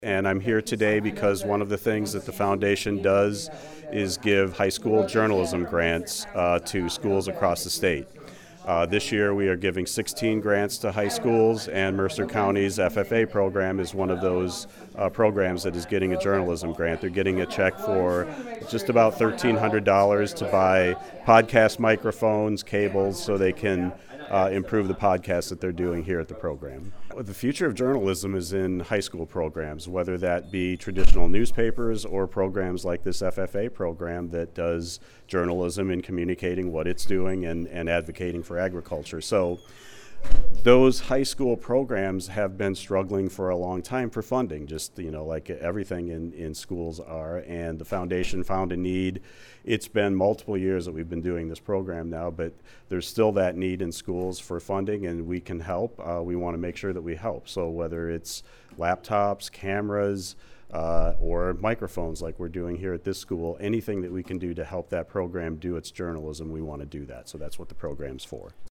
And I'm here today because one of the things that the foundation does is give high school journalism grants to schools across the state. This year we are giving 16 grants to high schools, and Mercer County's FFA program is one of those programs that is getting a journalism grant. They're getting a check for just about $1,300 to buy podcast microphones, cables, so they can improve the podcasts that they're doing here at the program. The future of journalism is in high school programs, whether that be traditional newspapers or programs like this FFA program that does journalism in communicating what it's doing and advocating for agriculture. So those high school programs have been struggling for a long time for funding, just like everything in schools are, and the foundation found a need. It's been multiple years that we've been doing this program now, but there's still that need in schools for funding, and we can help. We want to make sure that we help. So whether it's laptops, cameras, or microphones like we're doing here at this school, anything that we can do to help that program do its journalism, we want to do that. So that's what the program's for.